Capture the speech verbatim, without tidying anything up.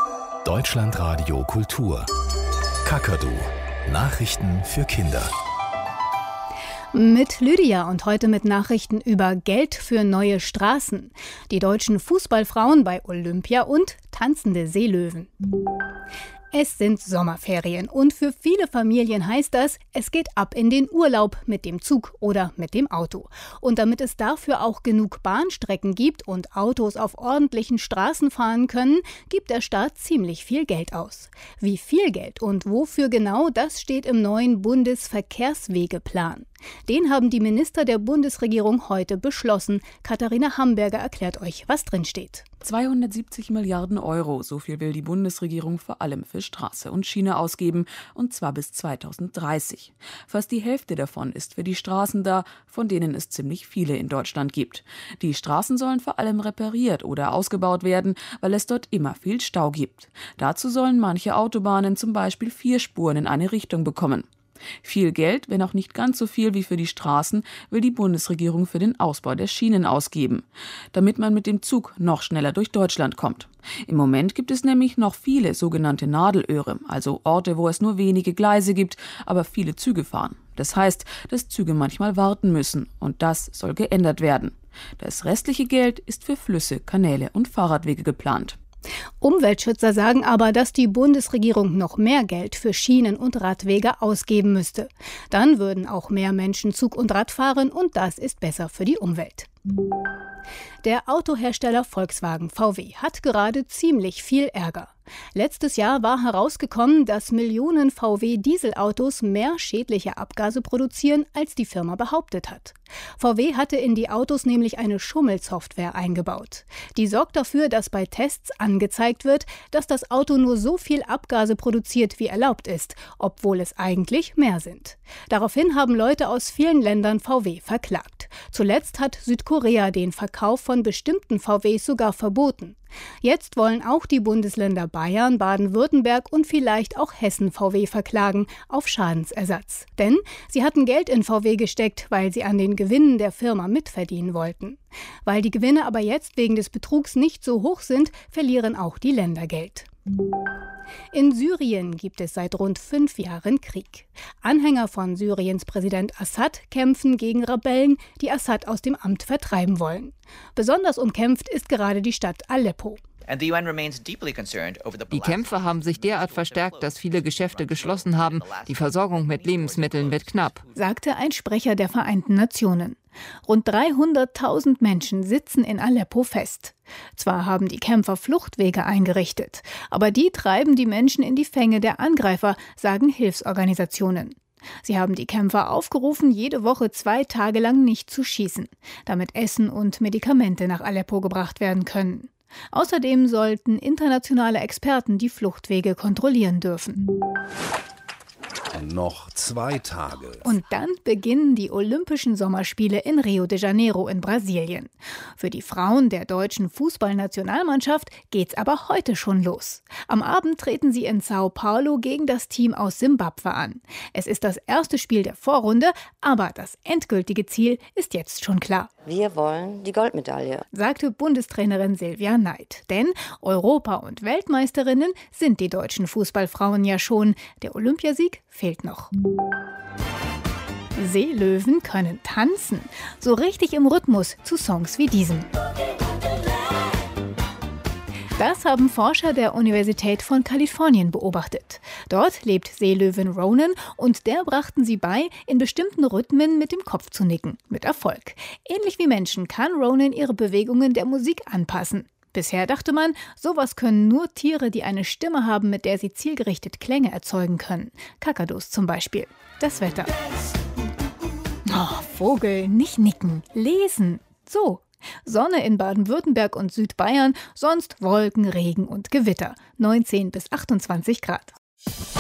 Deutschlandradio Kultur. Kakadu. Nachrichten für Kinder. Mit Lydia und heute mit Nachrichten über Geld für neue Straßen, die deutschen Fußballfrauen bei Olympia und tanzende Seelöwen. Es sind Sommerferien und für viele Familien heißt das, es geht ab in den Urlaub mit dem Zug oder mit dem Auto. Und damit es dafür auch genug Bahnstrecken gibt und Autos auf ordentlichen Straßen fahren können, gibt der Staat ziemlich viel Geld aus. Wie viel Geld und wofür genau, das steht im neuen Bundesverkehrswegeplan. Den haben die Minister der Bundesregierung heute beschlossen. Katharina Hamburger erklärt euch, was drin steht. zweihundertsiebzig Milliarden Euro, so viel will die Bundesregierung vor allem für Straße und Schiene ausgeben, und zwar bis zweitausenddreißig. Fast die Hälfte davon ist für die Straßen da, von denen es ziemlich viele in Deutschland gibt. Die Straßen sollen vor allem repariert oder ausgebaut werden, weil es dort immer viel Stau gibt. Dazu sollen manche Autobahnen zum Beispiel vier Spuren in eine Richtung bekommen. Viel Geld, wenn auch nicht ganz so viel wie für die Straßen, will die Bundesregierung für den Ausbau der Schienen ausgeben, damit man mit dem Zug noch schneller durch Deutschland kommt. Im Moment gibt es nämlich noch viele sogenannte Nadelöhre, also Orte, wo es nur wenige Gleise gibt, aber viele Züge fahren. Das heißt, dass Züge manchmal warten müssen, und das soll geändert werden. Das restliche Geld ist für Flüsse, Kanäle und Fahrradwege geplant. Umweltschützer sagen aber, dass die Bundesregierung noch mehr Geld für Schienen- und Radwege ausgeben müsste. Dann würden auch mehr Menschen Zug und Rad fahren und das ist besser für die Umwelt. Der Autohersteller Volkswagen V W hat gerade ziemlich viel Ärger. Letztes Jahr war herausgekommen, dass Millionen V W-Dieselautos mehr schädliche Abgase produzieren, als die Firma behauptet hat. V W hatte in die Autos nämlich eine Schummelsoftware eingebaut. Die sorgt dafür, dass bei Tests angezeigt wird, dass das Auto nur so viel Abgase produziert, wie erlaubt ist, obwohl es eigentlich mehr sind. Daraufhin haben Leute aus vielen Ländern V W verklagt. Zuletzt hat Südkorea den Verkauf von bestimmten V Ws sogar verboten. Jetzt wollen auch die Bundesländer Bayern, Baden-Württemberg und vielleicht auch Hessen V W verklagen auf Schadensersatz. Denn sie hatten Geld in V W gesteckt, weil sie an den Gewinnen der Firma mitverdienen wollten. Weil die Gewinne aber jetzt wegen des Betrugs nicht so hoch sind, verlieren auch die Länder Geld. In Syrien gibt es seit rund fünf Jahren Krieg. Anhänger von Syriens Präsident Assad kämpfen gegen Rebellen, die Assad aus dem Amt vertreiben wollen. Besonders umkämpft ist gerade die Stadt Aleppo. Die Kämpfe haben sich derart verstärkt, dass viele Geschäfte geschlossen haben. Die Versorgung mit Lebensmitteln wird knapp, sagte ein Sprecher der Vereinten Nationen. Rund dreihunderttausend Menschen sitzen in Aleppo fest. Zwar haben die Kämpfer Fluchtwege eingerichtet, aber die treiben die Menschen in die Fänge der Angreifer, sagen Hilfsorganisationen. Sie haben die Kämpfer aufgerufen, jede Woche zwei Tage lang nicht zu schießen, damit Essen und Medikamente nach Aleppo gebracht werden können. Außerdem sollten internationale Experten die Fluchtwege kontrollieren dürfen. Noch zwei Tage. Und dann beginnen die Olympischen Sommerspiele in Rio de Janeiro in Brasilien. Für die Frauen der deutschen Fußballnationalmannschaft geht's aber heute schon los. Am Abend treten sie in Sao Paulo gegen das Team aus Simbabwe an. Es ist das erste Spiel der Vorrunde, aber das endgültige Ziel ist jetzt schon klar. Wir wollen die Goldmedaille, sagte Bundestrainerin Silvia Neid. Denn Europa- und Weltmeisterinnen sind die deutschen Fußballfrauen ja schon. Der Olympiasieg fehlt noch. Seelöwen können tanzen, so richtig im Rhythmus zu Songs wie diesem. Das haben Forscher der Universität von Kalifornien beobachtet. Dort lebt Seelöwin Ronan und der brachten sie bei, in bestimmten Rhythmen mit dem Kopf zu nicken. Mit Erfolg. Ähnlich wie Menschen kann Ronan ihre Bewegungen der Musik anpassen. Bisher dachte man, sowas können nur Tiere, die eine Stimme haben, mit der sie zielgerichtet Klänge erzeugen können. Kakadus zum Beispiel. Das Wetter. Oh, Vogel, nicht nicken, lesen. So. Sonne in Baden-Württemberg und Südbayern, sonst Wolken, Regen und Gewitter. neunzehn bis achtundzwanzig Grad.